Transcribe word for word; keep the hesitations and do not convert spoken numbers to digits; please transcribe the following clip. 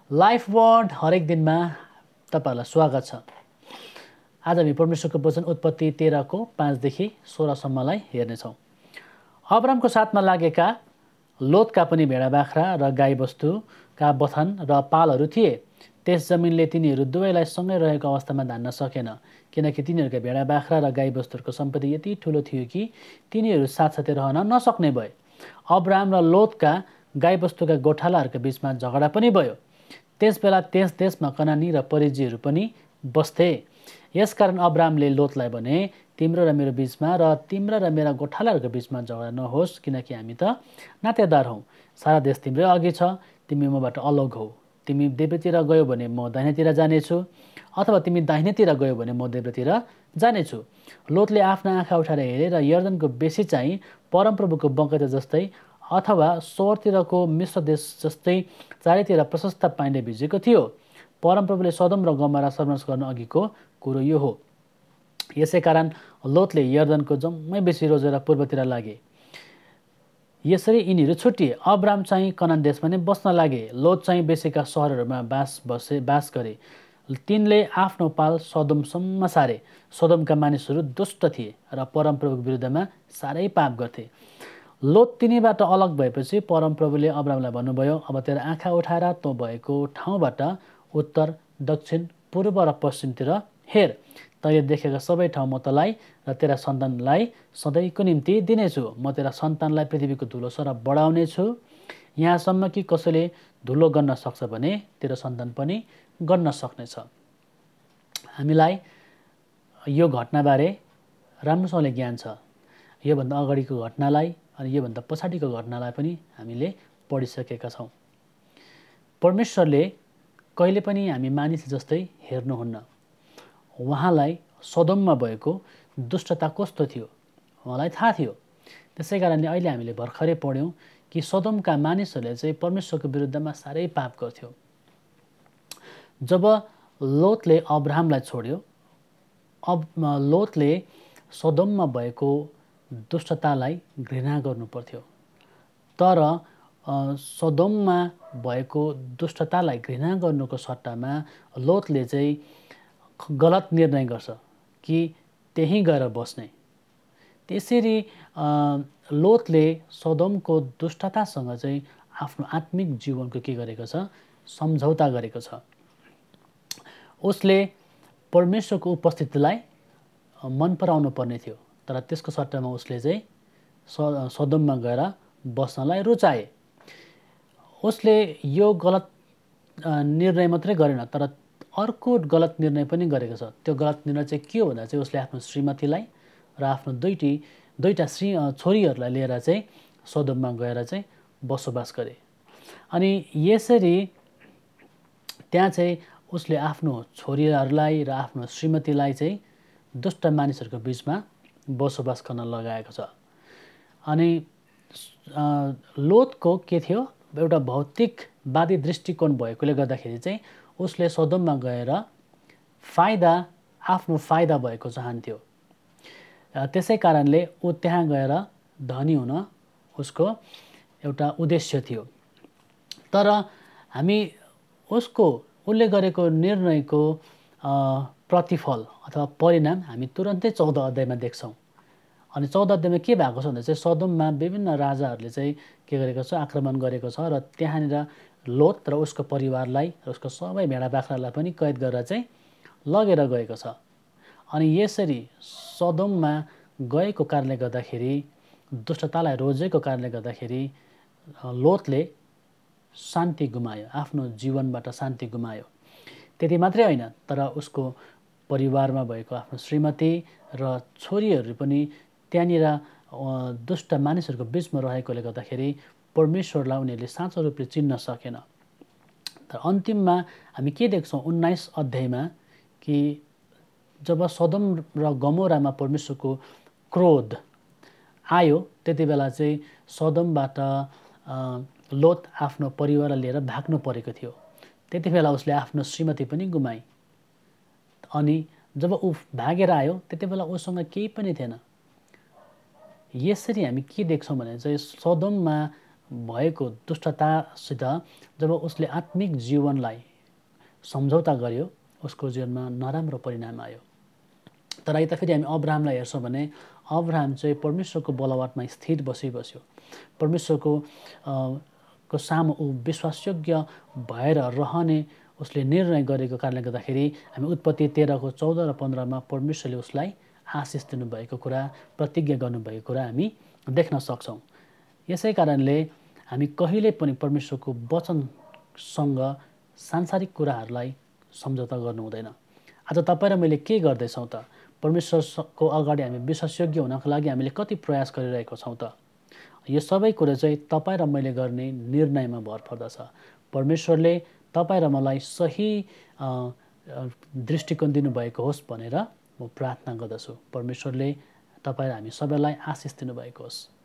Life word हरेक दिनमा तपाईहरुलाई स्वागत छ। आज हामी परमेश्वरको वचन उत्पत्ति तेह्रको पाँचदेखि सोह्रसम्मलाई हेर्नेछौँ। अब्रामको साथमा लागेका लोतका पनि भेडा बाख्रा र गाईबस्तुका बथन र पालहरू थिए। त्यस जमिनले तिनीहरू दुवैलाई सँगै रहेको अवस्थामा धान्न सकेन, किनकि तिनीहरूका भेडा बाख्रा र गाईबस्तुहरूको सम्पत्ति यति ठुलो थियो कि तिनीहरू साथसाथै रहन नसक्ने भए। अब्राम र लोतका गाईबस्तुका गोठालाहरूका बीचमा झगडा पनि भयो। त्यसबेला त्यस देशमा कनानी र परिजीहरू पनि बस्थे। यसकारण अब्रामले लोतलाई भने, तिम्रो र मेरो बीचमा र तिम्रा र मेरा गोठालाहरूको बीचमा झगडा नहोस्, किनकि हामी त नातेदार हौँ। सारा देश तिम्रै अघि छ, तिमी मबाट अलग हौ। तिमी देब्रेतिर गयो भने म दाहिनेतिर जानेछु, अथवा तिमी दाहिनेतिर गयो भने म देब्रेतिर जानेछु। लोतले आफ्ना आँखा उठाएर हेरे र यर्दनको बेसी चाहिँ परमप्रभुको बगैँचा जस्तै अथवा सोरतिरको मिश्र देश जस्तै चारैतिर प्रशस्त पाइने भिजेको थियो। परमप्रभुले सदम र गमोरा सर्वनाश गर्न अघिको कुरो यो हो। यसै कारण लोतले यर्दनको जम्मै बेसी रोजेर पूर्वतिर लागे। यसरी यिनीहरू छुटिए। अब्राम चाहिँ कनान देशमा नै बस्न लागे। लोत चाहिँ बेसीका सहरहरूमा बास बसे बास गरे। तिनले आफ्नो पाल सदोमसम्म सारे। सदोमका मानिसहरू दुष्ट थिए र परमप्रभुको विरुद्धमा साह्रै पाप गर्थे। लोत तिनीबाट अलग भएपछि परमप्रभुले अब्रामलाई भन्नुभयो, अब तेरा आँखा उठाएर तँ भएको ठाउँबाट उत्तर, दक्षिण, पूर्व र पश्चिमतिर हेर। तैँले देखेका सबै ठाउँ म तँलाई र तेरा सन्तानलाई सधैँको निम्ति दिनेछु। म तेरा सन्तानलाई पृथ्वीको धुलो सर बढाउने छु, यहाँसम्म कि कसैले धुलो गर्न सक्छ भने तेरो सन्तान पनि गर्न सक्नेछ। हामीलाई यो घटनाबारे राम्रोसँगले ज्ञान छ। योभन्दा अगाडिको घटनालाई अनि योभन्दा पछाडिको घटनालाई पनि हामीले पढिसकेका छौँ। परमेश्वरले कहिले पनि हामी मानिस जस्तै हेर्नुहुन्न। उहाँलाई सदोममा भएको दुष्टता कस्तो थियो उहाँलाई थाहा थियो। त्यसै कारणले अहिले हामीले भर्खरै पढ्यौँ कि सदोमका मानिसहरूले चाहिँ परमेश्वरको विरुद्धमा साह्रै पाप गर्थ्यो। जब लोतले अब्रामलाई छोड्यो, अब लोतले सदोममा भएको दुष्टतालाई घृणा गर्नु पर्थ्यो। तर सदोममा भएको दुष्टतालाई घृणा गर्नुको सट्टामा लोतले चाहिँ गलत निर्णय गर्छ कि त्यहीँ गएर बस्ने। त्यसरी लोतले सदोमको दुष्टतासँग चाहिँ आफ्नो आत्मिक जीवनको के गरेको छ, सम्झौता गरेको छ। उसले परमेश्वरको उपस्थितिलाई मन पराउनु पर्ने थियो, तर त्यसको सट्टामा उसले चाहिँ सदोममा गएर बस्नलाई रुचाए। उसले यो गलत निर्णय मात्रै गरेन, तर अर्को गलत निर्णय पनि गरेको छ। त्यो गलत निर्णय चाहिँ के हो भन्दा चाहिँ उसले आफ्नो श्रीमतीलाई र आफ्नो दुईटी दुईटा श्री छोरीहरूलाई लिएर चाहिँ सदोममा गएर चाहिँ बसोबास गरे। अनि यसरी त्यहाँ चाहिँ उसले आफ्नो छोरीहरूलाई र आफ्नो श्रीमतीलाई चाहिँ दुष्ट मानिसहरूको बिचमा बसोबास गर्न लगाएको छ। अनि लोतको के थियो, एउटा भौतिकवादी दृष्टिकोण भएकोले गर्दाखेरि चाहिँ उसले सदोममा गएर फाइदा आफ्नो फाइदा भएको चाहन्थ्यो। त्यसै कारणले ऊ त्यहाँ गएर धनी हुन उसको एउटा उद्देश्य थियो। तर हामी उसको उसले गरेको निर्णयको प्रतिफल अथवा परिणाम हामी तुरन्तै चौध अध्यायमा देख्छौँ। अनि चौध अध्यायमा के भएको छ भन्दा चाहिँ सदोममा विभिन्न राजाहरूले चाहिँ के गरेको छ, आक्रमण गरेको छ र त्यहाँनिर लोत र उसको परिवारलाई र उसको सबै भेडा बाख्रालाई पनि कैद गरेर चाहिँ लगेर गएको छ। अनि यसरी सदोममा गएको कारणले गर्दाखेरि, दुष्टतालाई रोजेको कारणले गर्दाखेरि लोतले शान्ति गुमायो, आफ्नो जीवनबाट शान्ति गुमायो। त्यति मात्रै होइन, तर उसको परिवारमा भएको आफ्नो श्रीमती र छोरीहरू पनि त्यहाँनिर दुष्ट मानिसहरूको बिचमा रहेकोले गर्दाखेरि परमेश्वरलाई उनीहरूले साँचो रूपले चिन्न सकेन। तर अन्तिममा हामी के देख्छौँ उन्नाइस अध्यायमा कि जब सदोम र गमोरामा परमेश्वरको क्रोध आयो, त्यति बेला चाहिँ सदोमबाट लोत आफ्नो परिवारलाई लिएर भाग्नु परेको थियो। त्यति बेला उसले आफ्नो श्रीमती पनि गुमाई। अनि जब ऊ भागेर आयो त्यति बेला उसँग केही पनि थिएन। यसरी हामी के देख्छौँ भने चाहिँ सदोममा भएको दुष्टतासित जब उसले आत्मिक जीवनलाई सम्झौता गर्यो, उसको जीवनमा नराम्रो परिणाम आयो। तर यता फेरि हामी अब्राहमलाई हेर्छौँ भने अब्राहम चाहिँ परमेश्वरको बलवटमा स्थिर बसिबस्यो। परमेश्वरको को सामु ऊ विश्वासयोग्य भएर रहने उसले निर्णय गरेको कारणले गर्दाखेरि हामी उत्पत्ति तेह्रको चौध र पन्ध्रमा परमेश्वरले उसलाई आशिष दिनुभएको कुरा, प्रतिज्ञा गर्नुभएको कुरा हामी देख्न सक्छौँ। यसै कारणले हामी कहिले पनि परमेश्वरको वचनसँग सांसारिक कुराहरूलाई सम्झौता गर्नु हुँदैन। आज तपाईँ र मैले के गर्दैछौँ त? परमेश्वरको अगाडि हामी विश्वासयोग्य हुनको लागि हामीले कति प्रयास गरिरहेको छौँ त? यो सबै कुरा चाहिँ तपाईँ र मैले गर्ने निर्णयमा भर पर्दछ। परमेश्वरले तपाईँ र मलाई सही दृष्टिकोण दिनुभएको होस् भनेर म प्रार्थना गर्दछु। परमेश्वरले तपाईँ र हामी सबैलाई आशिष दिनुभएको होस्।